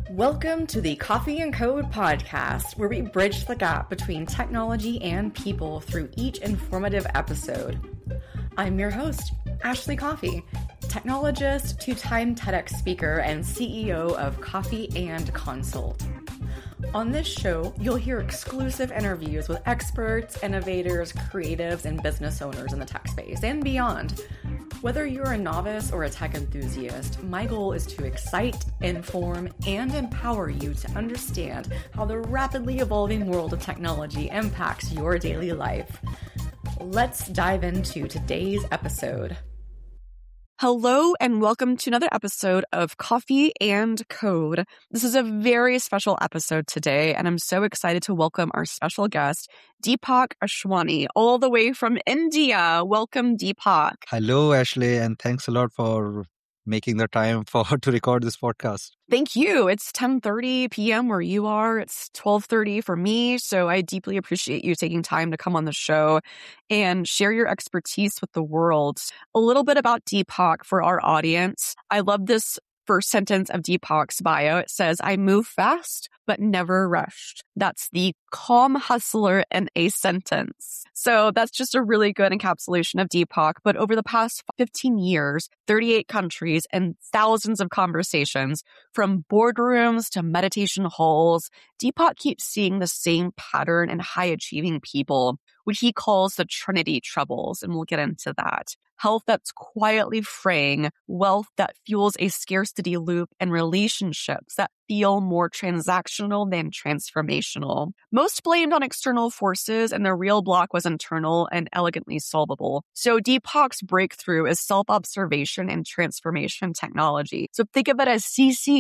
Welcome to the Coffee and Code podcast, where we bridge the gap between technology and people through each informative episode. I'm your host, Ashley Coffee, technologist, two-time TEDx speaker, and CEO of Coffee and Consult. On this show, you'll hear exclusive interviews with experts, innovators, creatives, and business owners in the tech space and beyond. Whether you're a novice or a tech enthusiast, my goal is to excite, inform, and empower you to understand how the rapidly evolving world of technology impacts your daily life. Let's dive into today's episode. Hello and welcome to another episode of Coffee and Code. This is a very special episode today, and I'm so excited to welcome our special guest, Deepak Ashwani, all the way from India. Welcome, Deepak. Hello, Ashley, and thanks a lot for making the time to record this podcast. Thank you. It's 10:30 p.m. where you are. It's 12:30 for me. So I deeply appreciate you taking time to come on the show and share your expertise with the world. A little bit about Deepak for our audience. I love this first sentence of Deepak's bio. It says, "I move fast, but never rushed." That's the calm hustler in a sentence. So that's just a really good encapsulation of Deepak. But over the past 15 years, 38 countries, and thousands of conversations, from boardrooms to meditation halls, Deepak keeps seeing the same pattern in high-achieving people, what he calls the Trinity Troubles, and we'll get into that. Health that's quietly fraying, wealth that fuels a scarcity loop, and relationships that feel more transactional than transformational. Most blamed on external forces, and the real block was internal and elegantly solvable. So Deepak's breakthrough is self-observation and transformation technology. So think of it as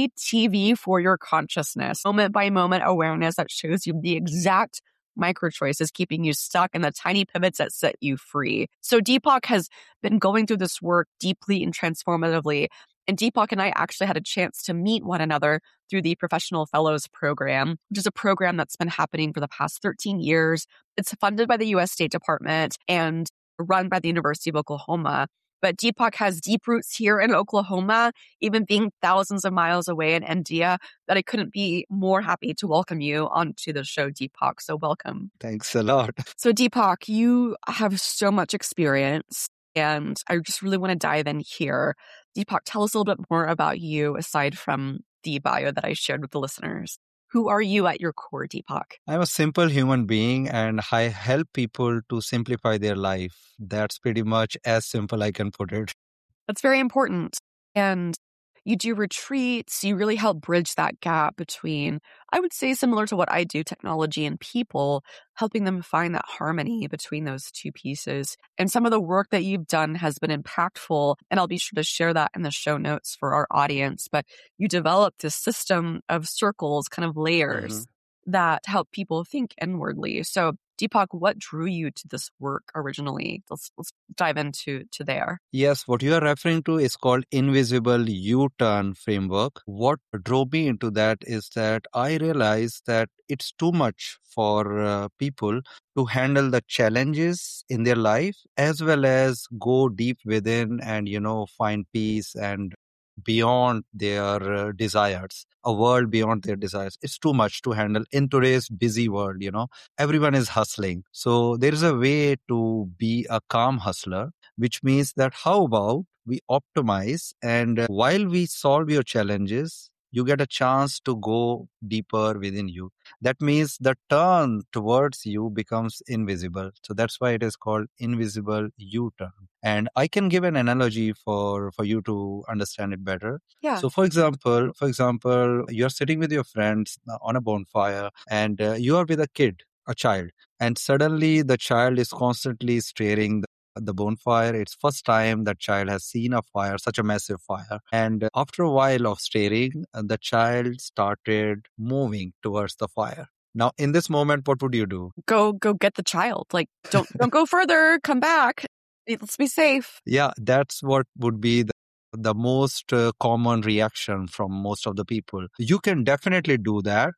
CCTV for your consciousness, moment-by-moment awareness that shows you the exact micro choices keeping you stuck and the tiny pivots that set you free. So Deepak has been going through this work deeply and transformatively. And Deepak and I actually had a chance to meet one another through the Professional Fellows Program, which is a program that's been happening for the past 13 years. It's funded by the U.S. State Department and run by the University of Oklahoma. But Deepak has deep roots here in Oklahoma, even being thousands of miles away in India, that I couldn't be more happy to welcome you onto the show, Deepak. So welcome. Thanks a lot. So Deepak, you have so much experience, and I just really want to dive in here. Deepak, tell us a little bit more about you aside from the bio that I shared with the listeners. Who are you at your core, Deepak? I'm a simple human being and I help people to simplify their life. That's pretty much as simple I can put it. That's very important. And you do retreats. You really help bridge that gap between, I would say, similar to what I do, technology and people, helping them find that harmony between those two pieces. And some of the work that you've done has been impactful, and I'll be sure to share that in the show notes for our audience. But you developed this system of circles, kind of layers that help people think inwardly. So Deepak, what drew you to this work originally? Let's dive into there. Yes, what you are referring to is called Invisible U-Turn Framework. What drove me into that is that I realized that it's too much for people to handle the challenges in their life as well as go deep within and, find peace and beyond their desires, a world beyond their desires. It's too much to handle in today's busy world, Everyone is hustling. So there is a way to be a calm hustler, which means that how about we optimize and while we solve your challenges, you get a chance to go deeper within you. That means the turn towards you becomes invisible. So that's why it is called Invisible U-Turn. And I can give an analogy for you to understand it better. Yeah. So for example, you're sitting with your friends on a bonfire and you are with a child, and suddenly the child is constantly staring the bonfire. It's first time that child has seen a fire, such a massive fire. And after a while of staring, the child started moving towards the fire. Now, in this moment, what would you do? Go get the child. Like, don't go further. Come back. Let's be safe. Yeah, that's what would be the most common reaction from most of the people. You can definitely do that.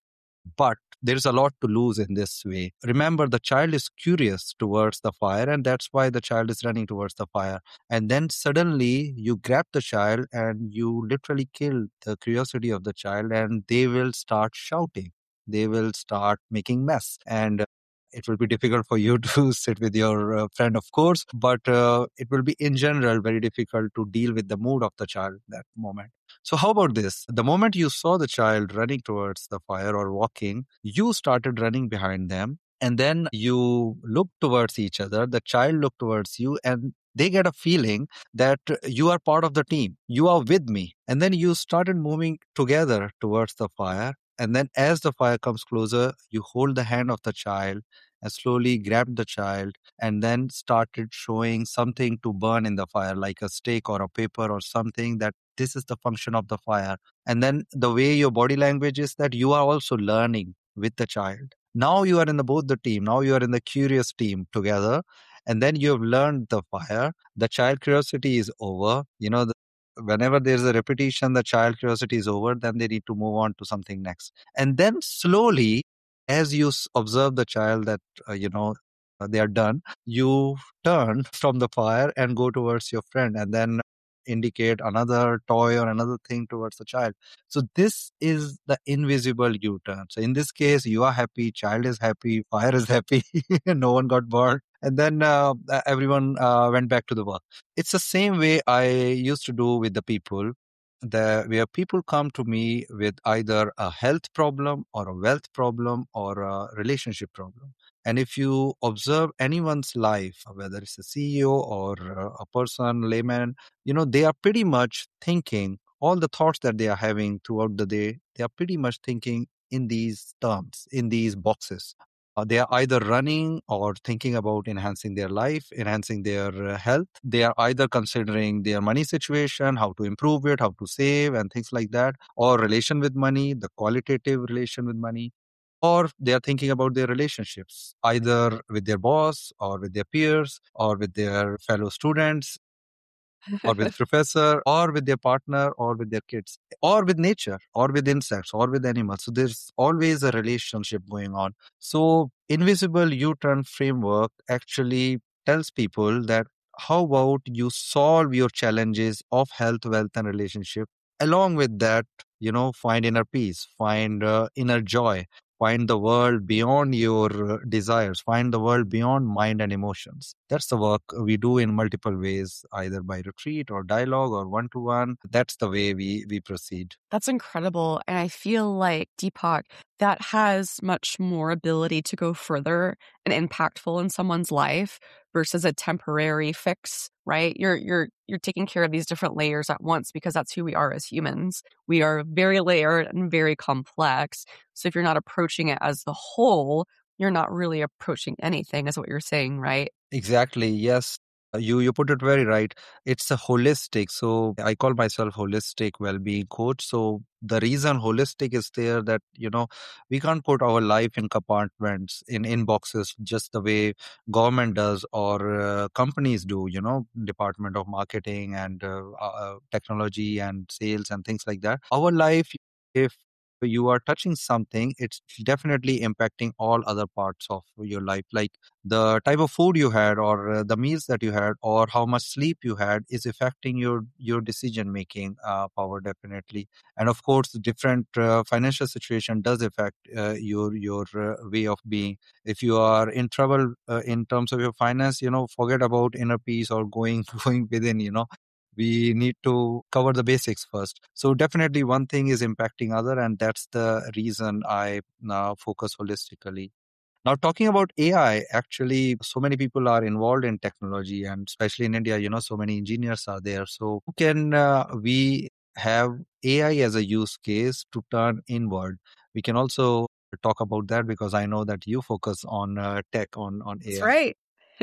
But there's a lot to lose in this way. Remember, the child is curious towards the fire, and that's why the child is running towards the fire. And then suddenly you grab the child and you literally kill the curiosity of the child, and they will start shouting. They will start making mess. And it will be difficult for you to sit with your friend, of course, but it will be in general very difficult to deal with the mood of the child at that moment. So how about this? The moment you saw the child running towards the fire or walking, you started running behind them. And then you look towards each other, the child looked towards you, and they get a feeling that you are part of the team. You are with me. And then you started moving together towards the fire. And then as the fire comes closer, you hold the hand of the child and slowly grab the child and then started showing something to burn in the fire, like a stick or a paper or something, that this is the function of the fire. And then the way your body language is that you are also learning with the child. Now you are in both the team. Now you are in the curious team together. And then you have learned the fire. The child curiosity is over. Whenever there's a repetition, the child curiosity is over, then they need to move on to something next. And then slowly, as you observe the child that, they are done, you turn from the fire and go towards your friend and then indicate another toy or another thing towards the child. So this is the invisible U-turn. So in this case, you are happy, child is happy, fire is happy, no one got burned. And then everyone went back to the work. It's the same way I used to do with the people, where people come to me with either a health problem or a wealth problem or a relationship problem. And if you observe anyone's life, whether it's a CEO or a person, layman, they are pretty much thinking all the thoughts that they are having throughout the day. They are pretty much thinking in these terms, in these boxes. They are either running or thinking about enhancing their life, enhancing their health. They are either considering their money situation, how to improve it, how to save, and things like that, or relation with money, the qualitative relation with money, or they are thinking about their relationships, either with their boss or with their peers or with their fellow students or with professor or with their partner or with their kids or with nature or with insects or with animals. So there's always a relationship going on. So invisible U-turn framework actually tells people that how about you solve your challenges of health, wealth, and relationship. Along with that, find inner peace, find inner joy, find the world beyond your desires, find the world beyond mind and emotions. That's the work we do in multiple ways, either by retreat or dialogue or one-to-one. That's the way we proceed. That's incredible. And I feel like, Deepak, that has much more ability to go further and impactful in someone's life versus a temporary fix, right? You're taking care of these different layers at once because that's who we are as humans. We are very layered and very complex. So if you're not approaching it as the whole, you're not really approaching anything, is what you're saying, right? Exactly. Yes. You put it very right. It's a holistic. So I call myself holistic well-being coach. So the reason holistic is there that, we can't put our life in compartments, in boxes, just the way government does or companies do, Department of Marketing and technology and sales and things like that. Our life, if you are touching something, it's definitely impacting all other parts of your life. Like the type of food you had or the meals that you had or how much sleep you had is affecting your decision making power, definitely. And of course, the different financial situation does affect your way of being. If you are in trouble in terms of your finance, forget about inner peace or going going within. We need to cover the basics first. So definitely one thing is impacting other, and that's the reason I now focus holistically. Now, talking about AI, actually, so many people are involved in technology, and especially in India, so many engineers are there. So, can we have AI as a use case to turn inward? We can also talk about that because I know that you focus on tech, on That's AI. right.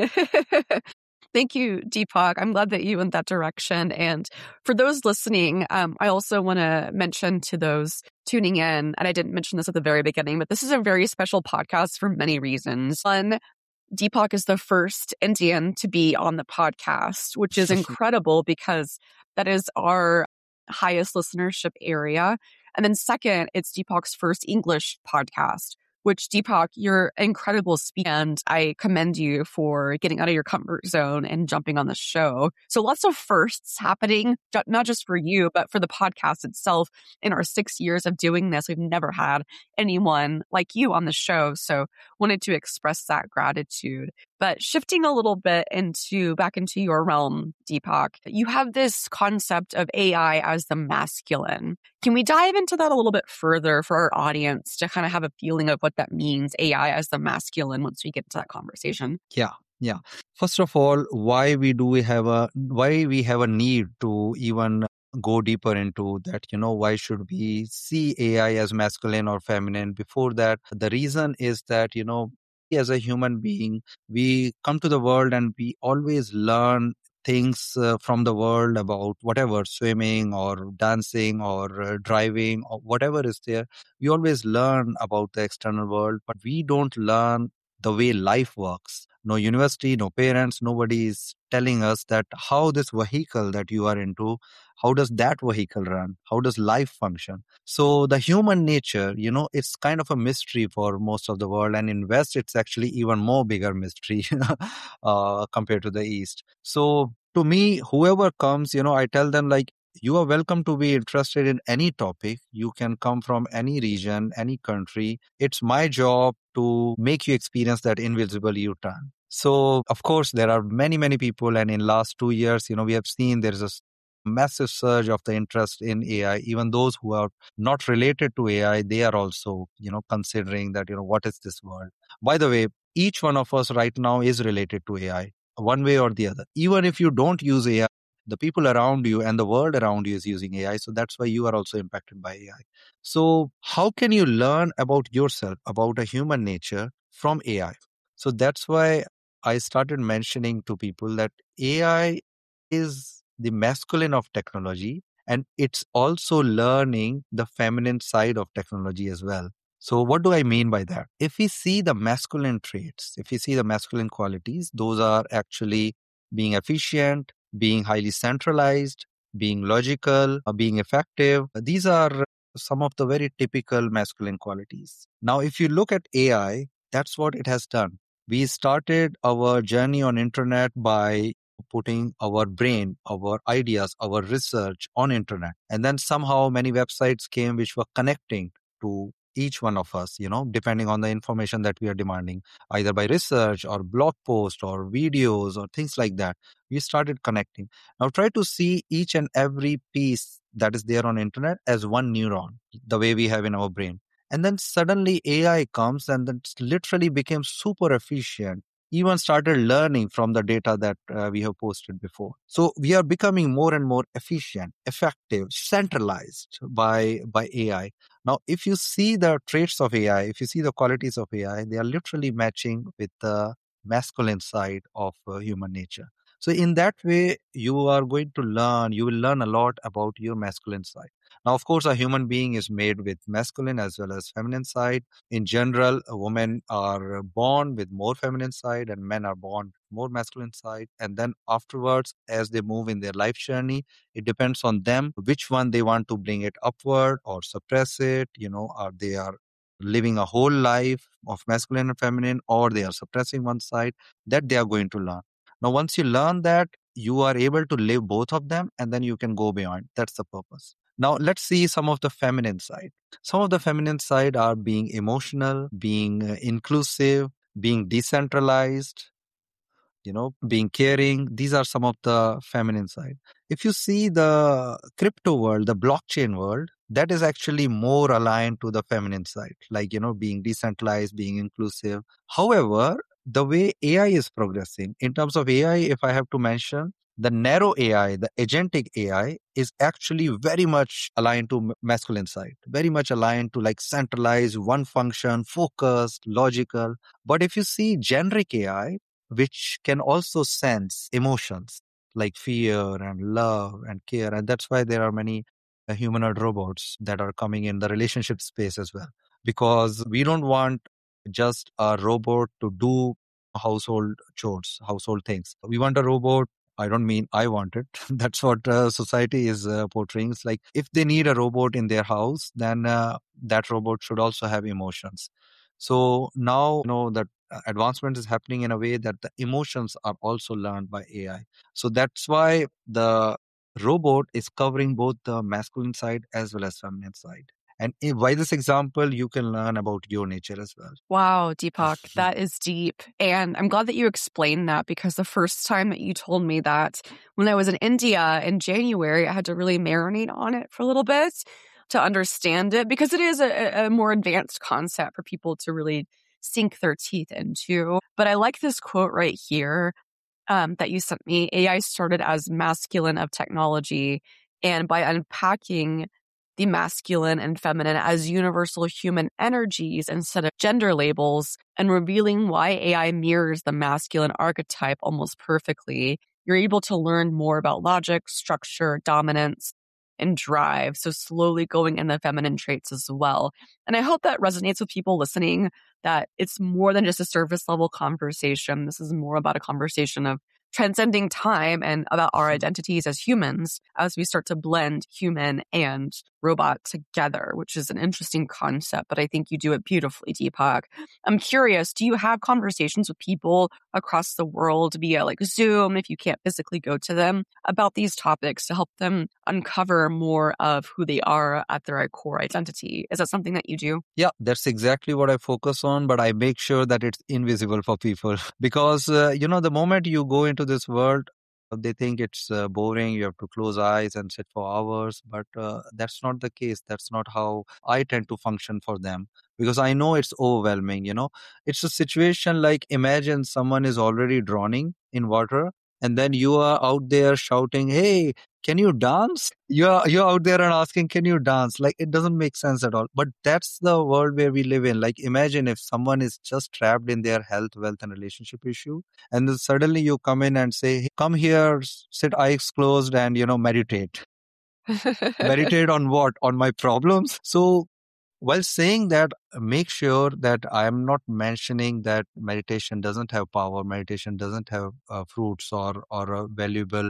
Thank you, Deepak. I'm glad that you went that direction. And for those listening, I also want to mention to those tuning in, and I didn't mention this at the very beginning, but this is a very special podcast for many reasons. One, Deepak is the first Indian to be on the podcast, which is incredible because that is our highest listenership area. And then second, it's Deepak's first English podcast, which Deepak, you're incredible speaker, and I commend you for getting out of your comfort zone and jumping on the show. So lots of firsts happening, not just for you, but for the podcast itself. In our 6 years of doing this, we've never had anyone like you on the show. So wanted to express that gratitude. But shifting a little bit back into your realm, Deepak, you have this concept of AI as the masculine. Can we dive into that a little bit further for our audience to kind of have a feeling of what that means, AI as the masculine, once we get into that conversation? Yeah. Yeah. First of all, why we have a need to even go deeper into that, why should we see AI as masculine or feminine? Before that, the reason is that, as a human being, we come to the world and we always learn things from the world about whatever, swimming or dancing or driving or whatever is there. We always learn about the external world, but we don't learn the way life works. No university, no parents, nobody is telling us that how this vehicle that you are into, how does that vehicle run? How does life function? So the human nature, it's kind of a mystery for most of the world. And in West, it's actually even more bigger mystery compared to the East. So to me, whoever comes, I tell them like, you are welcome to be interested in any topic. You can come from any region, any country. It's my job to make you experience that invisible U-turn. So, of course, there are many, many people. And in last 2 years, we have seen there is a massive surge of the interest in AI. Even those who are not related to AI, they are also, considering that, what is this world? By the way, each one of us right now is related to AI one way or the other. Even if you don't use AI, the people around you and the world around you is using AI. So that's why you are also impacted by AI. So how can you learn about yourself, about a human nature from AI? So that's why I started mentioning to people that AI is the masculine of technology, and it's also learning the feminine side of technology as well. So what do I mean by that? If we see the masculine traits, if we see the masculine qualities, those are actually being efficient, being highly centralized, being logical, being effective. These are some of the very typical masculine qualities. Now, if you look at AI, that's what it has done. We started our journey on internet by putting our brain, our ideas, our research on internet. And then somehow many websites came which were connecting to each one of us, depending on the information that we are demanding, either by research or blog post or videos or things like that. We started connecting. Now try to see each and every piece that is there on internet as one neuron, the way we have in our brain. And then suddenly AI comes and then literally became super efficient, even started learning from the data that we have posted before. So we are becoming more and more efficient, effective, centralized by AI. Now, if you see the traits of AI, if you see the qualities of AI, they are literally matching with the masculine side of human nature. So in that way, you will learn a lot about your masculine side. Now, of course, a human being is made with masculine as well as feminine side. In general, women are born with more feminine side and men are born with more masculine side. And then afterwards, as they move in their life journey, it depends on them which one they want to bring it upward or suppress it, or they are living a whole life of masculine and feminine, or they are suppressing one side, that they are going to learn. Now, once you learn that, you are able to live both of them and then you can go beyond. That's the purpose. Now, let's see some of the feminine side. Some of the feminine side are being emotional, being inclusive, being decentralized, being caring. These are some of the feminine side. If you see the crypto world, the blockchain world, that is actually more aligned to the feminine side, like, being decentralized, being inclusive. However, the way AI is progressing, in terms of AI, if I have to mention, the narrow AI, the agentic AI is actually very much aligned to masculine side, very much aligned to like centralized, one function, focused, logical. But if you see generic AI, which can also sense emotions like fear and love and care. And that's why there are many humanoid robots that are coming in the relationship space as well. Because we don't want just a robot to do household chores, household things. We want a robot I don't mean I want it. That's what society is portraying. It's like if they need a robot in their house, then that robot should also have emotions. So now, that advancement is happening in a way that the emotions are also learned by AI. So that's why the robot is covering both the masculine side as well as feminine side. And by this example, you can learn about your nature as well. Wow, Deepak, that is deep. And I'm glad that you explained that, because the first time that you told me that, when I was in India in January, I had to really marinate on it for a little bit to understand it, because it is a more advanced concept for people to really sink their teeth into. But I like this quote right here that you sent me. AI started as masculine of technology, and by unpacking the masculine and feminine as universal human energies instead of gender labels, and revealing why AI mirrors the masculine archetype almost perfectly, you're able to learn more about logic, structure, dominance, and drive. So slowly going in the feminine traits as well. And I hope that resonates with people listening, that it's more than just a surface level conversation. This is more about a conversation of transcending time and about our identities as humans as we start to blend human and robot together, which is an interesting concept, but I think you do it beautifully, Deepak. I'm curious, do you have conversations with people across the world via like Zoom, if you can't physically go to them, about these topics to help them uncover more of who they are at their core identity? Is that something that you do? Yeah, that's exactly what I focus on, but I make sure that it's invisible for people because, the moment you go into this world, they think it's boring. You have to close eyes and sit for hours, but that's not the case. That's not how I tend to function for them because I know it's overwhelming. It's a situation like imagine someone is already drowning in water and then you are out there shouting, "Hey, can you dance?" You're out there and asking, "Can you dance?" Like it doesn't make sense at all. But that's the world where we live in. Like imagine if someone is just trapped in their health, wealth, and relationship issue, and then suddenly you come in and say, "Hey, come here, sit eyes closed, and meditate." Meditate on what? On my problems. So while saying that, make sure that I am not mentioning that meditation doesn't have power, meditation doesn't have fruits or a valuable,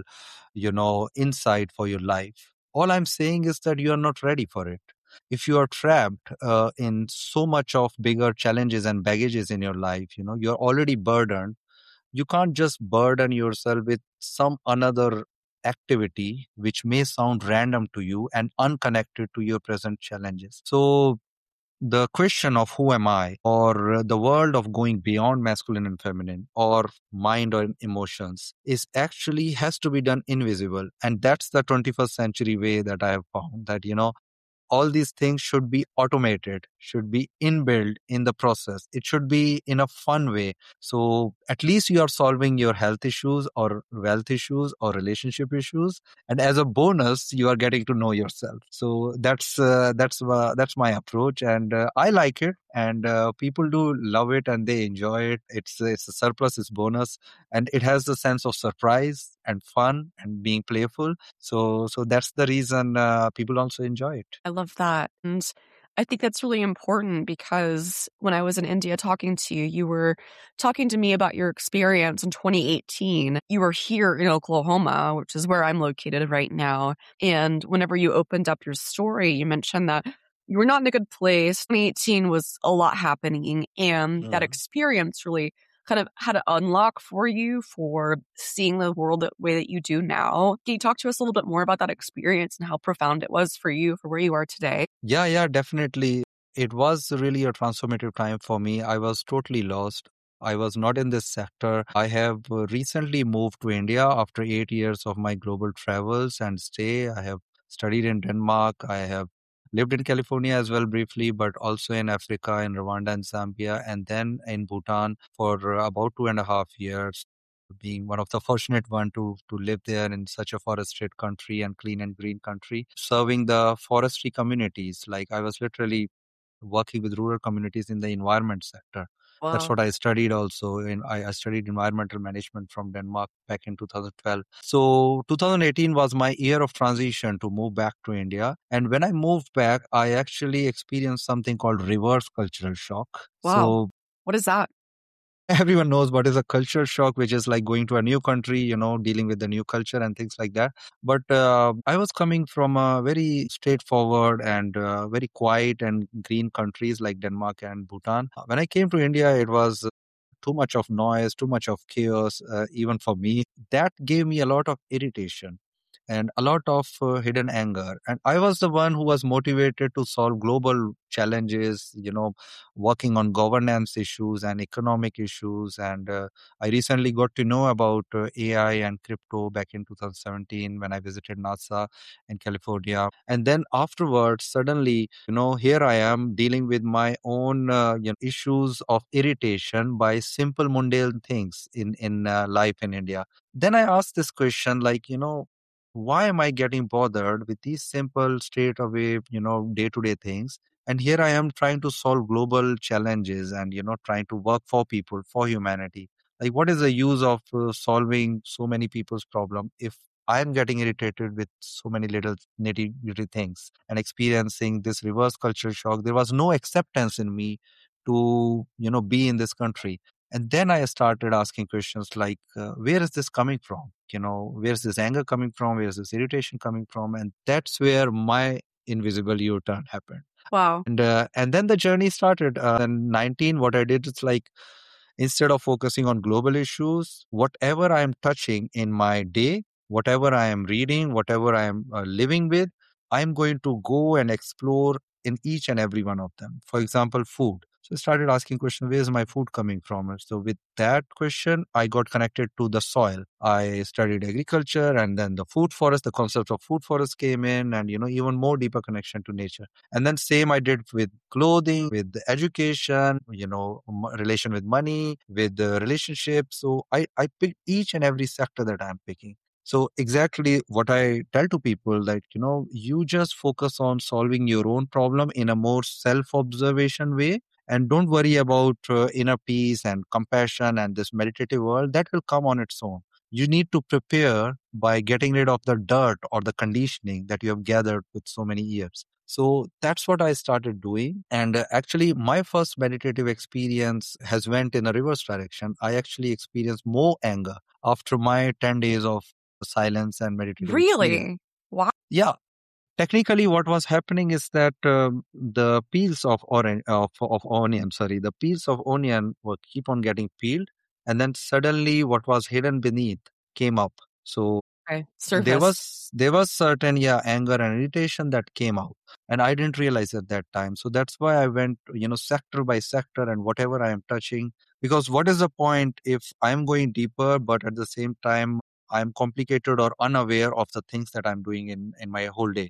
insight for your life. All I'm saying is that you are not ready for it. If you are trapped in so much of bigger challenges and baggages in your life, you're already burdened. You can't just burden yourself with some another activity which may sound random to you and unconnected to your present challenges. So the question of who am I, or the world of going beyond masculine and feminine, or mind or emotions, is actually has to be done invisible. And that's the 21st century way that I have found that, all these things should be automated, should be inbuilt in the process. It should be in a fun way. So at least you are solving your health issues or wealth issues or relationship issues. And as a bonus, you are getting to know yourself. So that's my approach. And I like it. And people do love it and they enjoy it. It's a surplus, it's bonus. And it has the sense of surprise and fun and being playful. So that's the reason people also enjoy it. I love that. And I think that's really important, because when I was in India talking to you, you were talking to me about your experience in 2018. You were here in Oklahoma, which is where I'm located right now. And whenever you opened up your story, you mentioned that you were not in a good place. 2018 was a lot happening, and that experience really kind of had an unlock for you for seeing the world the way that you do now. Can you talk to us a little bit more about that experience and how profound it was for you for where you are today? Yeah, definitely. It was really a transformative time for me. I was totally lost. I was not in this sector. I have recently moved to India after 8 years of my global travels and stay. I have studied in Denmark. I have lived in California as well briefly, but also in Africa, in Rwanda and Zambia, and then in Bhutan for about 2.5 years. Being one of the fortunate one to live there in such a forested country and clean and green country, serving the forestry communities. Like I was literally working with rural communities in the environment sector. That's Wow. what I studied also. I studied environmental management from Denmark back in 2012. So 2018 was my year of transition to move back to India. And when I moved back, I actually experienced something called reverse cultural shock. Wow. So What is that? everyone knows what is a culture shock, which is like going to a new country, dealing with the new culture and things like that. But I was coming from a very straightforward and very quiet and green countries like Denmark and Bhutan. When I came to India, it was too much of noise, too much of chaos, even for me. That gave me a lot of irritation and a lot of hidden anger. And I was the one who was motivated to solve global challenges, working on governance issues and economic issues. And I recently got to know about AI and crypto back in 2017 when I visited NASA in California. And then afterwards, suddenly, here I am dealing with my own issues of irritation by simple mundane things in life in India. Then I asked this question, like, why am I getting bothered with these simple, straight away, day to day things? And here I am trying to solve global challenges and, trying to work for people, for humanity. Like, what is the use of solving so many people's problem if I'm getting irritated with so many little nitty gritty things and experiencing this reverse culture shock? There was no acceptance in me to, be in this country. And then I started asking questions like, where is this coming from? Where's this anger coming from? Where's this irritation coming from? And that's where my invisible U-turn happened. Wow. And then the journey started. In 19, what I did is like, instead of focusing on global issues, whatever I am touching in my day, whatever I am reading, whatever I am living with, I'm going to go and explore in each and every one of them. For example, food. So I started asking questions, where's my food coming from? And so with that question, I got connected to the soil. I studied agriculture, and then the food forest, the concept of food forest came in, and, even more deeper connection to nature. And then same I did with clothing, with education, relation with money, with the relationships. So I picked each and every sector that I'm picking. So exactly what I tell to people that, you just focus on solving your own problem in a more self-observation way, and don't worry about inner peace and compassion and this meditative world that will come on its own. You need to prepare by getting rid of the dirt or the conditioning that you have gathered with so many years. So that's what I started doing. And actually, my first meditative experience has went in a reverse direction. I actually experienced more anger after my 10 days of silence and meditative experience. Really? Wow. Yeah. Technically, what was happening is that the peels of onion, the peels of onion were keep on getting peeled, and then suddenly what was hidden beneath came up. So Okay. there Surface. was certain anger and irritation that came out, and I didn't realize at that time. So that's why I went sector by sector and whatever I am touching, because what is the point if I'm going deeper but at the same time I'm complicated or unaware of the things that I'm doing in my whole day.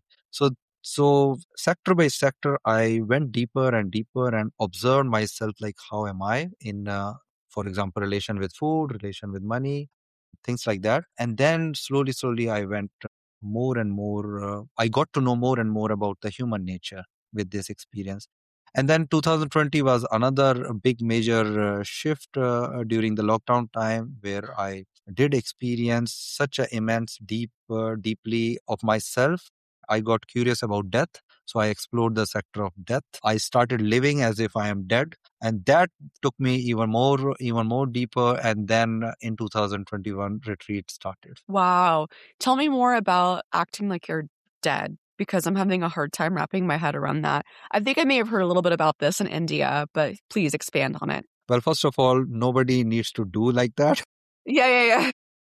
So sector by sector I went deeper and deeper and observed myself, like how am I in for example, relation with food, relation with money, things like that. And then slowly, I went more and more. I got to know more and more about the human nature with this experience. And then 2020 was another big major shift during the lockdown time, where I did experience such an immense, deeply of myself. I got curious about death. So I explored the sector of death. I started living as if I am dead. And that took me even more deeper. And then in 2021, retreat started. Wow. Tell me more about acting like you're dead, because I'm having a hard time wrapping my head around that. I think I may have heard a little bit about this in India, but please expand on it. Well, first of all, nobody needs to do like that. Yeah.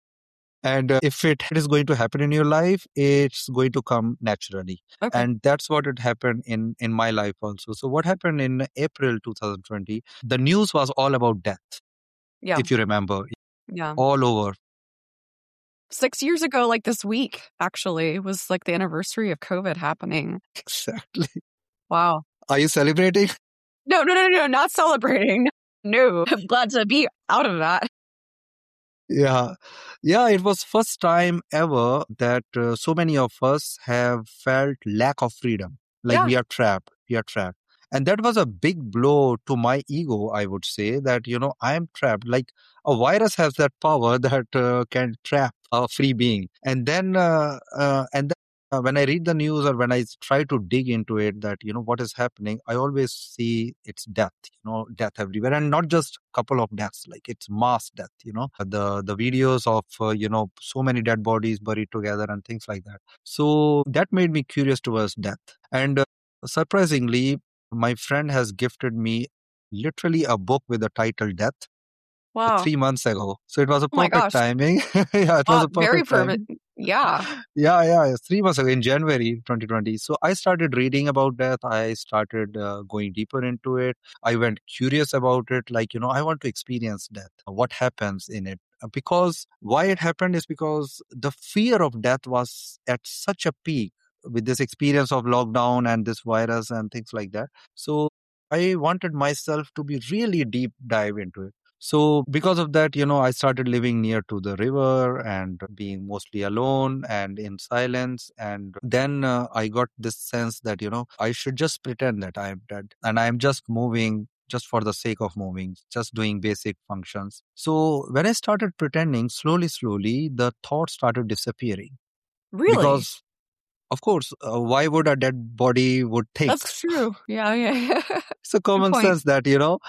And if it is going to happen in your life, it's going to come naturally. Okay. And that's what had happened in my life also. So what happened in April 2020, the news was all about death. Yeah. If you remember, Yeah. all over. 6 years ago, like this week, actually, it was like the anniversary of COVID happening. Exactly. Wow. Are you celebrating? No, not celebrating. No, I'm glad to be out of that. Yeah, it was first time ever that so many of us have felt lack of freedom. Like Yeah. we are trapped. And that was a big blow to my ego, I would say, that, I am trapped. Like a virus has that power that can trap a free being. And then when I read the news or when I try to dig into it, that, what is happening, I always see it's death, death everywhere. And not just couple of deaths, like it's mass death, the videos of, so many dead bodies buried together and things like that. So that made me curious towards death. And surprisingly, my friend has gifted me literally a book with the title Death Wow. 3 months ago. So it was a Oh my perfect gosh. timing. Yeah, it was a Very perfect perfect. timing. Yeah. Yeah. 3 months ago in January 2020. So I started reading about death. I started going deeper into it. I went curious about it. Like, I want to experience death. What happens in it? Because why it happened is because the fear of death was at such a peak with this experience of lockdown and this virus and things like that. So I wanted myself to be really deep dive into it. So because of that, I started living near to the river and being mostly alone and in silence. And then I got this sense that, I should just pretend that I am dead and I am just moving just for the sake of moving, just doing basic functions. So when I started pretending, slowly, the thoughts started disappearing. Really? Because, of course, why would a dead body would think? That's true. Yeah. It's a Good common point. sense that,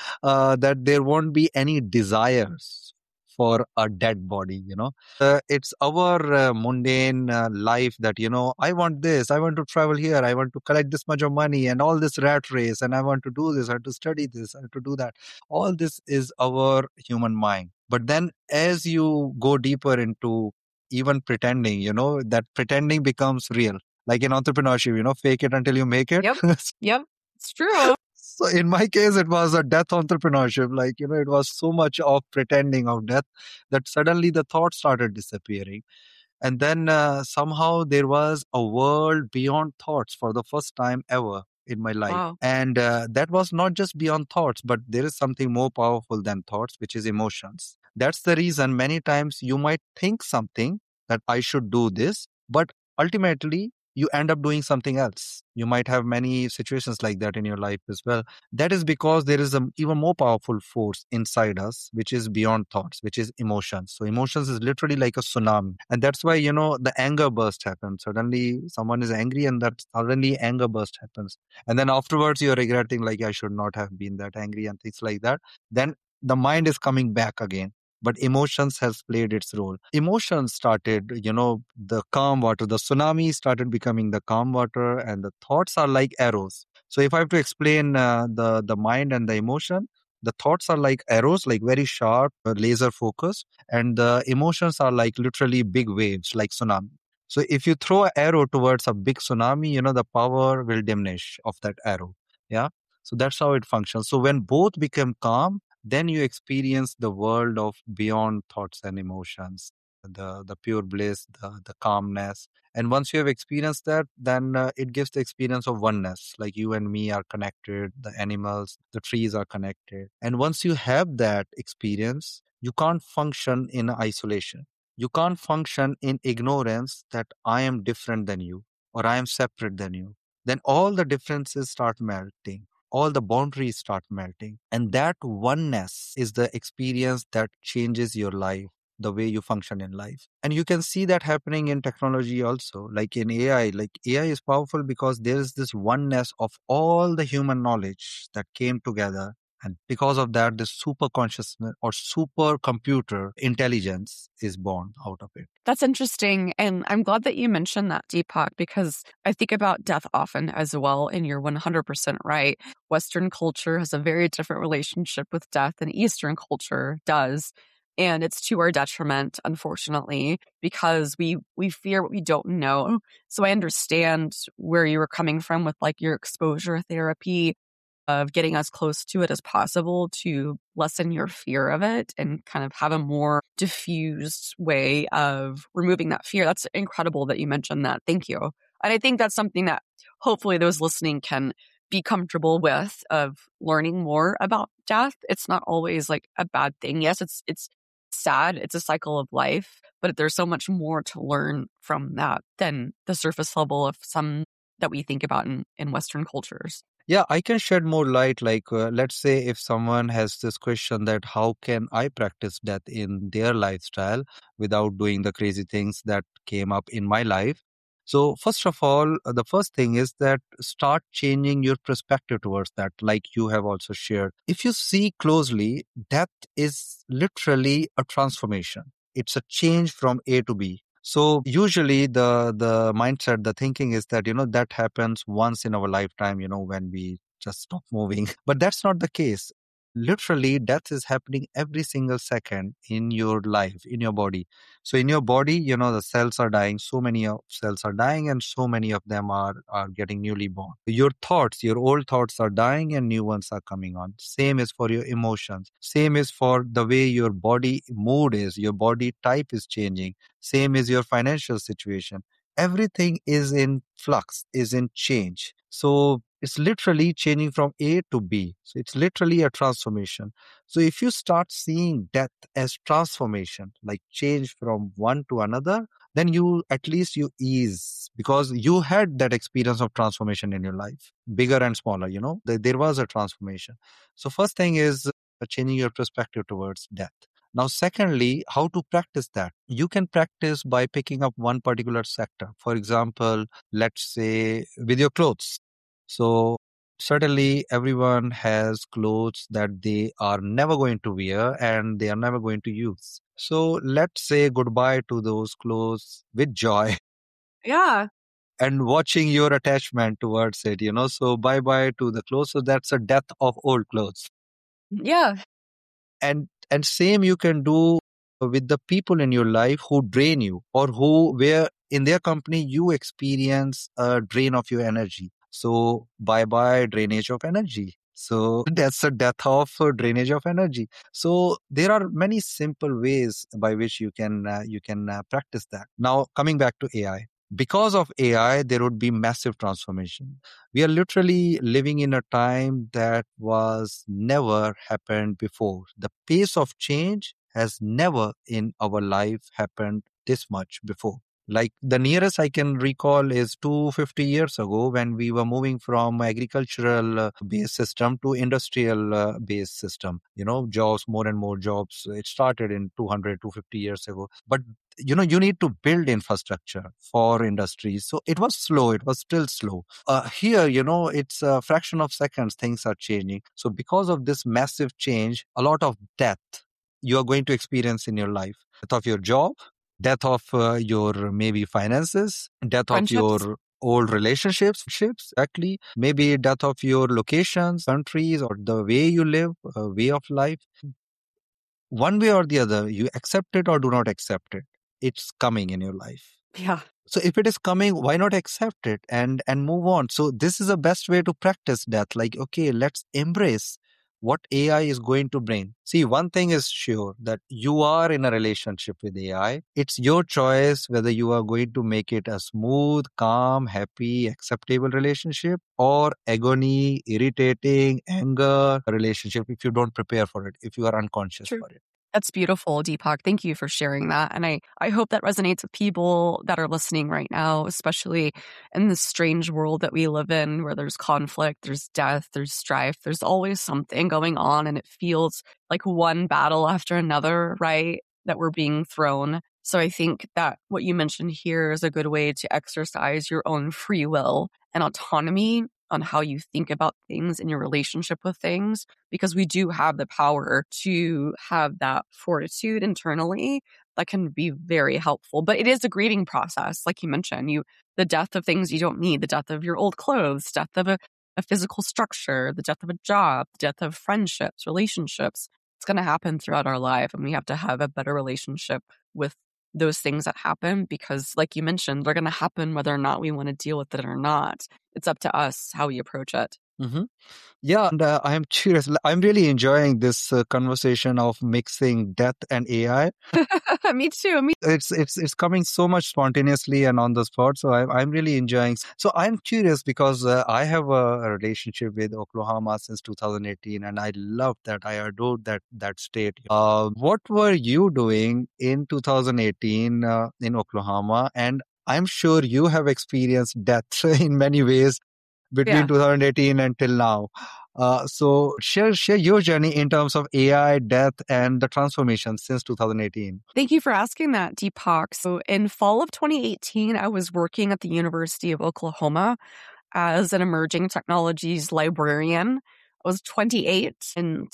that there won't be any desires for a dead body, it's our mundane life that, I want this, I want to travel here, I want to collect this much of money and all this rat race, and I want to do this, I have to study this, I have to do that. All this is our human mind. But then as you go deeper into even pretending, that pretending becomes real. Like in entrepreneurship, fake it until you make it. Yep. Yep. It's true. So in my case, it was a death entrepreneurship. Like, it was so much of pretending of death that suddenly the thoughts started disappearing. And then somehow there was a world beyond thoughts for the first time ever in my life. Wow. And that was not just beyond thoughts, but there is something more powerful than thoughts, which is emotions. That's the reason many times you might think something that I should do this, but ultimately you end up doing something else. You might have many situations like that in your life as well. That is because there is an even more powerful force inside us, which is beyond thoughts, which is emotions. So emotions is literally like a tsunami. And that's why, the anger burst happens. Suddenly someone is angry and that suddenly anger burst happens. And then afterwards you're regretting, like, I should not have been that angry and things like that. Then the mind is coming back again. But emotions has played its role. Emotions started, the calm water, the tsunami started becoming the calm water, and the thoughts are like arrows. So if I have to explain the mind and the emotion, the thoughts are like arrows, like very sharp, laser focused, and the emotions are like literally big waves, like tsunami. So if you throw an arrow towards a big tsunami, the power will diminish of that arrow. Yeah. So that's how it functions. So when both become calm, then you experience the world of beyond thoughts and emotions, the pure bliss, the calmness. And once you have experienced that, then it gives the experience of oneness, like you and me are connected, the animals, the trees are connected. And once you have that experience, you can't function in isolation. You can't function in ignorance that I am different than you or I am separate than you. Then all the differences start melting, all the boundaries start melting. And that oneness is the experience that changes your life, the way you function in life. And you can see that happening in technology also, like in AI. Like AI is powerful because there is this oneness of all the human knowledge that came together. And because of that, the super consciousness or super computer intelligence is born out of it. That's interesting. And I'm glad that you mentioned that, Deepak, because I think about death often as well. And you're 100% right. Western culture has a very different relationship with death than Eastern culture does. And it's to our detriment, unfortunately, because we fear what we don't know. So I understand where you were coming from with like your exposure therapy of getting as close to it as possible to lessen your fear of it and kind of have a more diffused way of removing that fear. That's incredible that you mentioned that. Thank you. And I think that's something that hopefully those listening can be comfortable with, of learning more about death. It's not always like a bad thing. Yes, it's sad. It's a cycle of life, but there's so much more to learn from that than the surface level of some that we think about in Western cultures. Yeah, I can shed more light. Like, let's say if someone has this question that how can I practice death in their lifestyle without doing the crazy things that came up in my life? So first of all, the first thing is that start changing your perspective towards that, like you have also shared. If you see closely, death is literally a transformation. It's a change from A to B. So usually the mindset, the thinking is that, that happens once in our lifetime, when we just stop moving. But that's not the case. Literally, death is happening every single second in your life, in your body. So in your body, the cells are dying. So many of cells are dying, and so many of them are getting newly born. Your thoughts, your old thoughts are dying, and new ones are coming on. Same is for your emotions. Same is for the way your body mood is. Your body type is changing. Same is your financial situation. Everything is in flux, is in change. So it's literally changing from A to B. So it's literally a transformation. So if you start seeing death as transformation, like change from one to another, then at least you ease, because you had that experience of transformation in your life, bigger and smaller, there was a transformation. So first thing is changing your perspective towards death. Now, secondly, how to practice that? You can practice by picking up one particular sector. For example, let's say with your clothes. So certainly everyone has clothes that they are never going to wear and they are never going to use. So let's say goodbye to those clothes with joy Yeah. and watching your attachment towards it, So bye bye to the clothes. So that's a death of old clothes. Yeah. And same you can do with the people in your life who drain you, or where in their company you experience a drain of your energy. So bye bye drainage of energy. So that's a death of drainage of energy. So there are many simple ways by which you can practice that. Now coming back to AI, because of AI there would be massive transformation. We are literally living in a time that was never happened before. The pace of change has never in our life happened this much before. Like the nearest I can recall is 250 years ago, when we were moving from agricultural based system to industrial based system. Jobs, more and more jobs. It started in 200, 250 years ago. But you need to build infrastructure for industries. So it was slow. It was still slow. Here, it's a fraction of seconds, things are changing. So because of this massive change, a lot of death you are going to experience in your life. Death of your job, death of your maybe finances, death of Friendships. your old relationships, exactly. Maybe death of your locations, countries, or the way you live, way of life. One way or the other, you accept it or do not accept it. It's coming in your life. Yeah. So if it is coming, why not accept it and move on? So this is the best way to practice death. Like, okay, let's embrace what AI is going to bring. See, one thing is sure, that you are in a relationship with AI. It's your choice whether you are going to make it a smooth, calm, happy, acceptable relationship, or agony, irritating, anger relationship if you don't prepare for it, if you are unconscious True. for it. That's beautiful, Deepak. Thank you for sharing that. And I hope that resonates with people that are listening right now, especially in this strange world that we live in, where there's conflict, there's death, there's strife, there's always something going on. And it feels like one battle after another, right? That we're being thrown. So I think that what you mentioned here is a good way to exercise your own free will and autonomy on how you think about things in your relationship with things, because we do have the power to have that fortitude internally that can be very helpful. But it is a grieving process. Like you mentioned, the death of things you don't need, the death of your old clothes, death of a physical structure, the death of a job, the death of friendships, relationships. It's going to happen throughout our life. And we have to have a better relationship with those things that happen, because like you mentioned, they're going to happen whether or not we want to deal with it or not. It's up to us how we approach it. Mm-hmm. Yeah, and I'm curious. I'm really enjoying this conversation of mixing death and AI. Me too. It's coming so much spontaneously and on the spot. So I'm really enjoying. So I'm curious because I have a relationship with Oklahoma since 2018, and I love that. I adore that state. What were you doing in 2018 in Oklahoma? And I'm sure you have experienced death in many ways between Yeah. 2018 until now. So share your journey in terms of AI, death, and the transformation since 2018. Thank you for asking that, Deepak. So in fall of 2018, I was working at the University of Oklahoma as an emerging technologies librarian. I was 28, and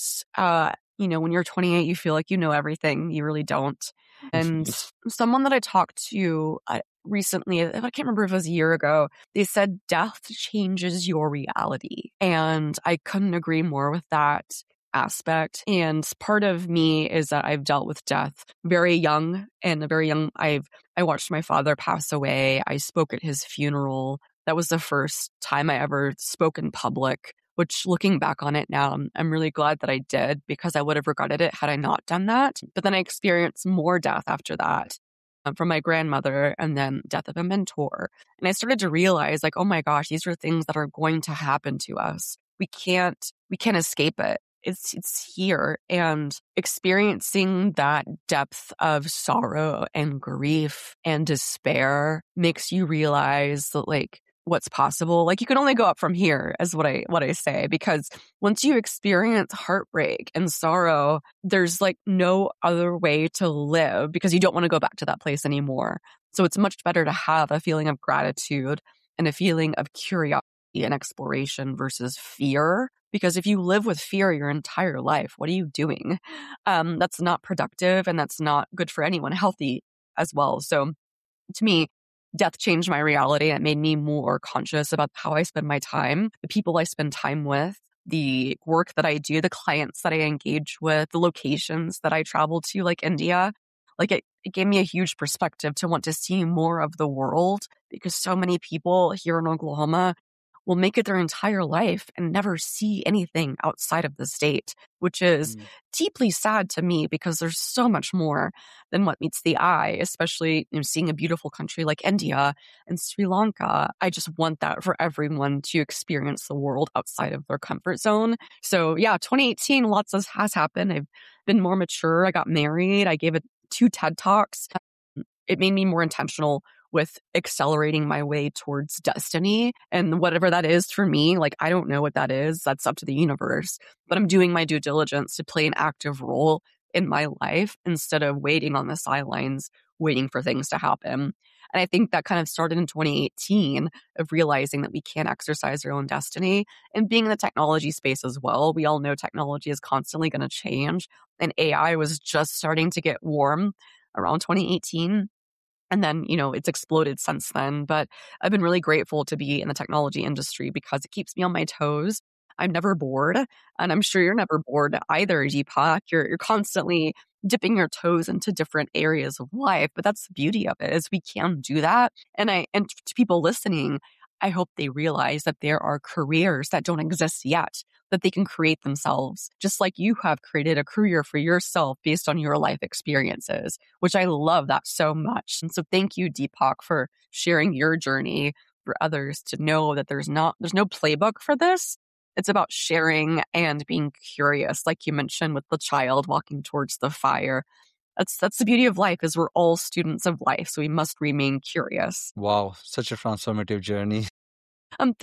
when you're 28, you feel like you know everything. You really don't. And someone that I talked to recently, I can't remember if it was a year ago, they said death changes your reality. And I couldn't agree more with that aspect. And part of me is that I've dealt with death very young, and I watched my father pass away. I spoke at his funeral. That was the first time I ever spoke in public, which looking back on it now, I'm really glad that I did, because I would have regretted it had I not done that. But then I experienced more death after that, from my grandmother, and then death of a mentor. And I started to realize, like, oh my gosh, these are things that are going to happen to us. We can't escape it. It's here. And experiencing that depth of sorrow and grief and despair makes you realize that, like, what's possible. Like, you can only go up from here, is what I say, because once you experience heartbreak and sorrow, there's like no other way to live, because you don't want to go back to that place anymore. So it's much better to have a feeling of gratitude and a feeling of curiosity and exploration versus fear. Because if you live with fear your entire life, what are you doing? That's not productive, and that's not good for anyone healthy as well. So to me, death changed my reality. It made me more conscious about how I spend my time, the people I spend time with, the work that I do, the clients that I engage with, the locations that I travel to, like India. Like, it gave me a huge perspective to want to see more of the world, because so many people here in Oklahoma will make it their entire life and never see anything outside of the state, which is deeply sad to me, because there's so much more than what meets the eye, especially seeing a beautiful country like India and Sri Lanka. I just want that for everyone to experience the world outside of their comfort zone. So yeah, 2018, lots has happened. I've been more mature. I got married. I gave it 2 TED Talks. It made me more intentional with accelerating my way towards destiny. And whatever that is for me, like, I don't know what that is. That's up to the universe. But I'm doing my due diligence to play an active role in my life instead of waiting on the sidelines, waiting for things to happen. And I think that kind of started in 2018, of realizing that we can exercise our own destiny, and being in the technology space as well. We all know technology is constantly going to change, and AI was just starting to get warm around 2018. And then, it's exploded since then. But I've been really grateful to be in the technology industry, because it keeps me on my toes. I'm never bored. And I'm sure you're never bored either, Deepak. You're constantly dipping your toes into different areas of life. But that's the beauty of it, is we can do that. And to people listening, I hope they realize that there are careers that don't exist yet, that they can create themselves, just like you have created a career for yourself based on your life experiences, which I love that so much. And so thank you, Deepak, for sharing your journey for others to know that there's no playbook for this. It's about sharing and being curious, like you mentioned with the child walking towards the fire. That's the beauty of life, is we're all students of life, so we must remain curious. Wow, such a transformative journey. I'm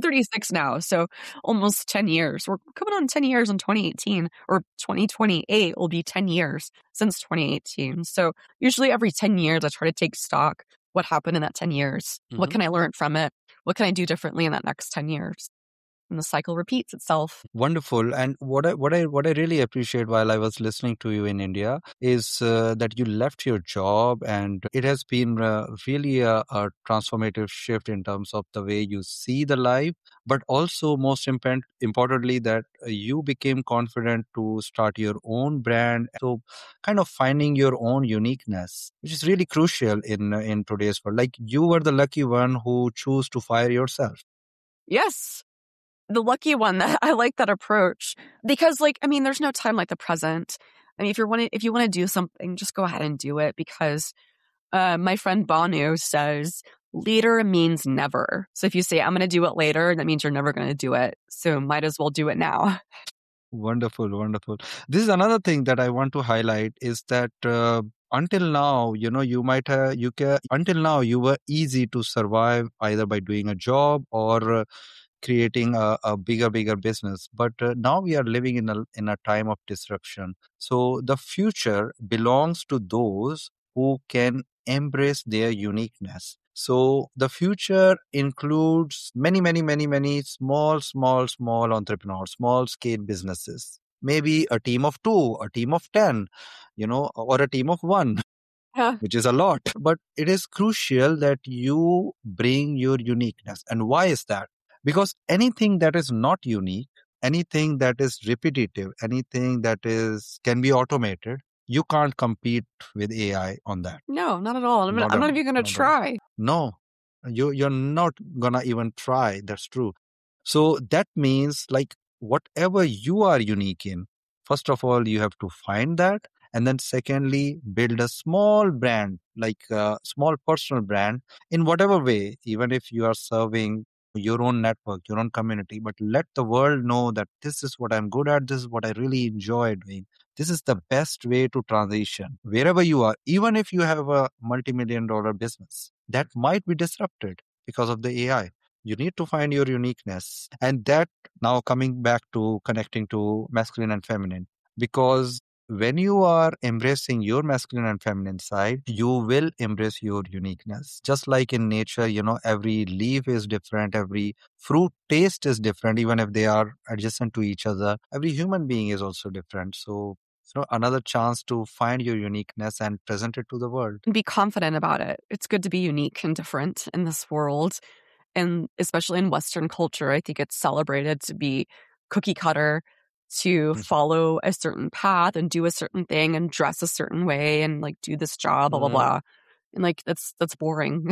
36 now, so almost 10 years. We're coming on 10 years in 2018, or 2028 will be 10 years since 2018. So usually every 10 years, I try to take stock. What happened in that 10 years? What can I learn from it? What can I do differently in that next 10 years? And the cycle repeats itself. Wonderful. And what I really appreciate while I was listening to you in India is that you left your job, and it has been really a transformative shift in terms of the way you see the life, but also most importantly, that you became confident to start your own brand. So kind of finding your own uniqueness, which is really crucial in today's world. Like, you were the lucky one who chose to fire yourself. Yes. The lucky one. That I like that approach, because there's no time like the present. I mean, if you want to do something, just go ahead and do it, because my friend Banu says later means never. So if you say I'm going to do it later, that means you're never going to do it. So might as well do it now. Wonderful, wonderful. This is another thing that I want to highlight, is that until now, until now you were easy to survive either by doing a job or creating a bigger business. But now we are living in a time of disruption. So the future belongs to those who can embrace their uniqueness. So the future includes many small entrepreneurs, small scale businesses. Maybe a team of two, a team of 10, or a team of one, Yeah. which is a lot. But it is crucial that you bring your uniqueness. And why is that? Because anything that is not unique, anything that is repetitive, anything that is can be automated, you can't compete with AI on that. No, not at all. Not I'm at not all. even going to Not at all. try. No, you're not gonna even try. That's true. So that means like whatever you are unique in, first of all, you have to find that. And then secondly, build a small brand, like a small personal brand in whatever way, even if you are serving your own network, your own community, but let the world know that this is what I'm good at. This is what I really enjoy doing. This is the best way to transition wherever you are, even if you have a multi-million dollar business that might be disrupted because of the AI. You need to find your uniqueness. And that now coming back to connecting to masculine and feminine, because when you are embracing your masculine and feminine side, you will embrace your uniqueness. Just like in nature, every leaf is different, every fruit taste is different, even if they are adjacent to each other. Every human being is also different. So, another chance to find your uniqueness and present it to the world. And be confident about it. It's good to be unique and different in this world. And especially in Western culture, I think it's celebrated to be cookie cutter, to follow a certain path and do a certain thing and dress a certain way and like do this job, blah, blah, blah. And like, that's boring.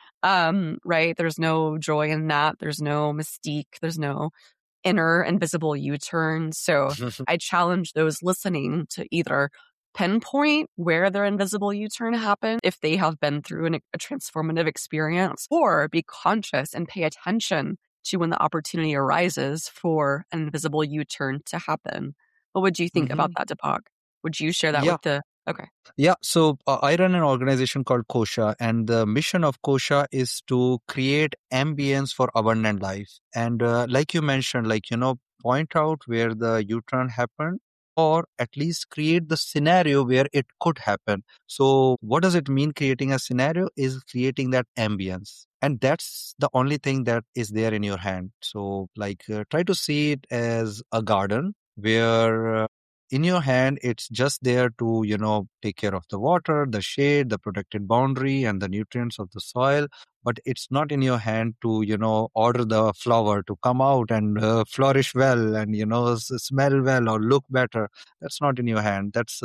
Right. There's no joy in that. There's no mystique. There's no inner invisible U-turn. So I challenge those listening to either pinpoint where their invisible U-turn happened if they have been through a transformative experience, or be conscious and pay attention to when the opportunity arises for an invisible U-turn to happen. What would you think about that, Deepak? Would you share that Yeah. with the... Okay. Yeah, so I run an organization called Kosha, and the mission of Kosha is to create ambience for abundant life. And like you mentioned, point out where the U-turn happened, or at least create the scenario where it could happen. So what does it mean creating a scenario? Is creating that ambience. And that's the only thing that is there in your hand. So try to see it as a garden where in your hand it's just there to take care of the water, the shade, the protected boundary, and the nutrients of the soil. But it's not in your hand to order the flower to come out and flourish well and smell well or look better. That's not in your hand. That's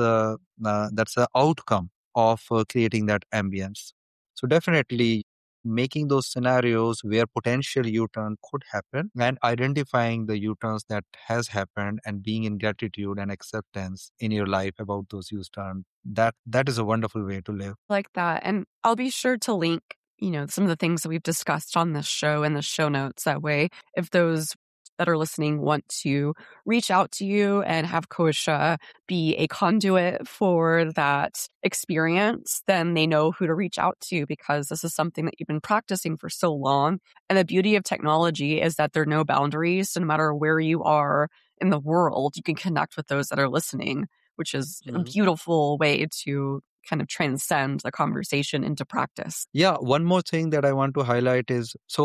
the outcome of creating that ambience. So definitely making those scenarios where potential U-turn could happen and identifying the U-turns that has happened and being in gratitude and acceptance in your life about those U-turns. That is a wonderful way to live. Like that. And I'll be sure to link, some of the things that we've discussed on this show in the show notes. That way, if those that are listening want to reach out to you and have Kosha be a conduit for that experience, then they know who to reach out to, because this is something that you've been practicing for so long. And the beauty of technology is that there are no boundaries. So no matter where you are in the world, you can connect with those that are listening, which is a beautiful way to kind of transcend the conversation into practice. Yeah, one more thing that I want to highlight is, so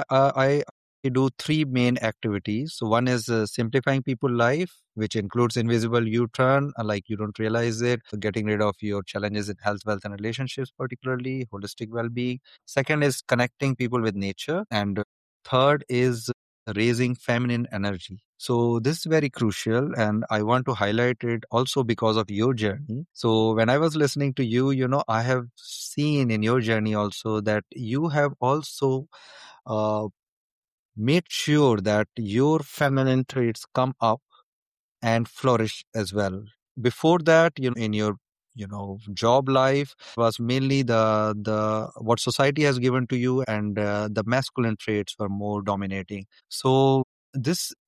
I do three main activities. So one is simplifying people's life, which includes invisible U-turn, like you don't realize it, getting rid of your challenges in health, wealth, and relationships, particularly holistic well-being. Second is connecting people with nature. And third is raising feminine energy. So this is very crucial, and I want to highlight it also because of your journey. So when I was listening to you, I have seen in your journey also that you have also made sure that your feminine traits come up and flourish as well. Before that, in your job life was mainly the what society has given to you, and the masculine traits were more dominating. So this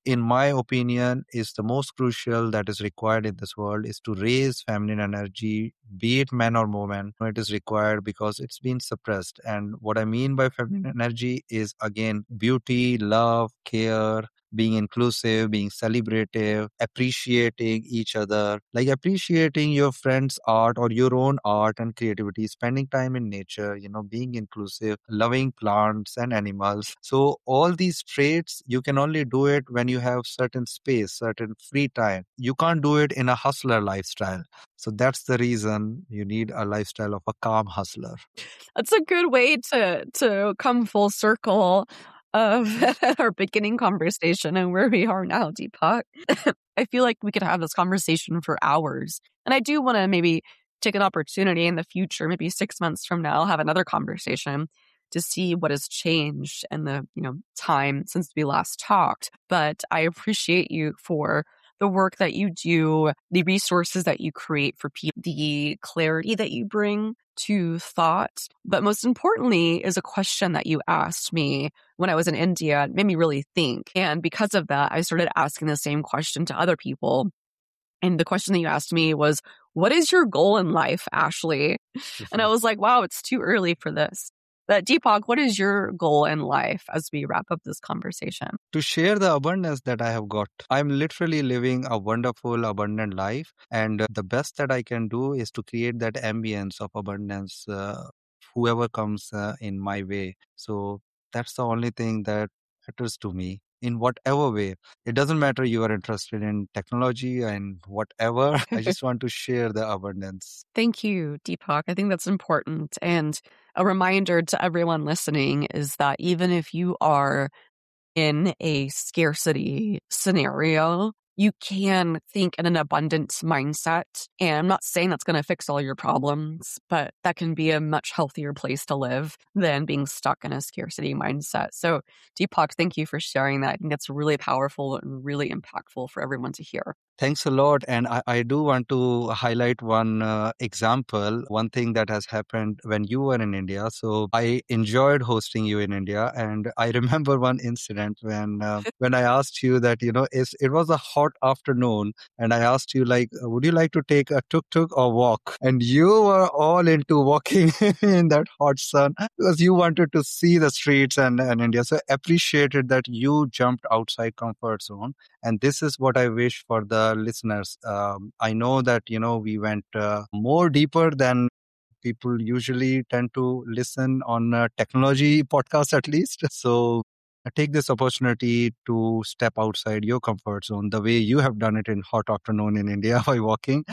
in my opinion, is the most crucial that is required in this world is to raise feminine energy, be it man or woman. It is required because it's been suppressed. And what I mean by feminine energy is, again, beauty, love, care, being inclusive, being celebrative, appreciating each other, like appreciating your friend's art or your own art and creativity, spending time in nature, being inclusive, loving plants and animals. So all these traits, you can only do it when you have certain space, certain free time. You can't do it in a hustler lifestyle. So that's the reason you need a lifestyle of a calm hustler. That's a good way to come full circle of our beginning conversation and where we are now, Deepak. I feel like we could have this conversation for hours. And I do want to maybe take an opportunity in the future, maybe 6 months from now, have another conversation to see what has changed in the time since we last talked. But I appreciate you for the work that you do, the resources that you create for people, the clarity that you bring to thought. But most importantly is a question that you asked me when I was in India. It made me really think. And because of that, I started asking the same question to other people. And the question that you asked me was, what is your goal in life, Ashley? And I was like, wow, it's too early for this. But Deepak, what is your goal in life as we wrap up this conversation? To share the abundance that I have got. I'm literally living a wonderful, abundant life. And the best that I can do is to create that ambience of abundance, whoever comes in my way. So that's the only thing that matters to me. In whatever way. It doesn't matter you are interested in technology and whatever. I just want to share the abundance. Thank you, Deepak. I think that's important. And a reminder to everyone listening is that even if you are in a scarcity scenario, you can think in an abundance mindset. And I'm not saying that's going to fix all your problems, but that can be a much healthier place to live than being stuck in a scarcity mindset. So Deepak, thank you for sharing that. I think that's really powerful and really impactful for everyone to hear. Thanks a lot. And I do want to highlight one example, one thing that has happened when you were in India. So I enjoyed hosting you in India. And I remember one incident when I asked you that, it was a hot afternoon. And I asked you, would you like to take a tuk-tuk or walk? And you were all into walking in that hot sun because you wanted to see the streets and India. So I appreciated that you jumped outside comfort zone. And this is what I wish for the listeners. I know that, we went more deeper than people usually tend to listen on technology podcasts, at least. So take this opportunity to step outside your comfort zone the way you have done it in hot afternoon in India by walking.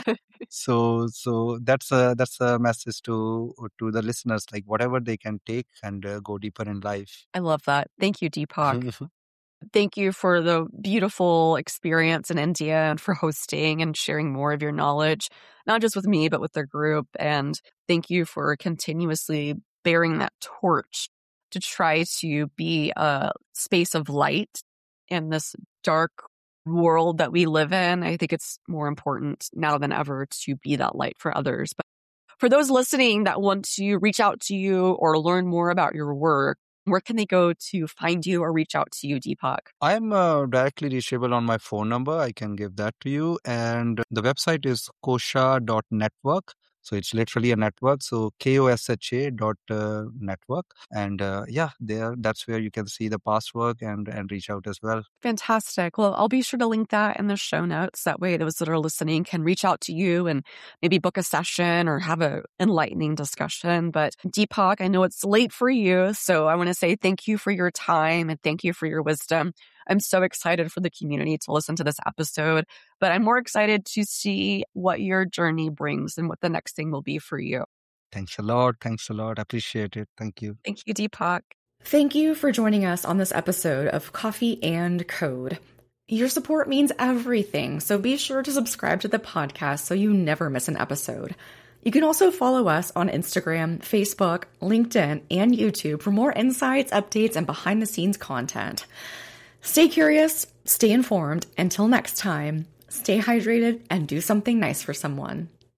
So that's a message to the listeners, like whatever they can take and go deeper in life. I love that. Thank you, Deepak. Thank you for the beautiful experience in India and for hosting and sharing more of your knowledge, not just with me, but with the group. And thank you for continuously bearing that torch to try to be a space of light in this dark world that we live in. I think it's more important now than ever to be that light for others. But for those listening that want to reach out to you or learn more about your work, where can they go to find you or reach out to you, Deepak? I'm directly reachable on my phone number. I can give that to you. And the website is kosha.network. So it's literally a network. So KOSHA.network. And that's where you can see the past work and reach out as well. Fantastic. Well, I'll be sure to link that in the show notes. That way those that are listening can reach out to you and maybe book a session or have an enlightening discussion. But Deepak, I know it's late for you. So I want to say thank you for your time and thank you for your wisdom. I'm so excited for the community to listen to this episode, but I'm more excited to see what your journey brings and what the next thing will be for you. Thanks a lot. Appreciate it. Thank you. Thank you, Deepak. Thank you for joining us on this episode of Coffee and Code. Your support means everything, so be sure to subscribe to the podcast so you never miss an episode. You can also follow us on Instagram, Facebook, LinkedIn, and YouTube for more insights, updates, and behind-the-scenes content. Stay curious, stay informed. Until next time, stay hydrated and do something nice for someone.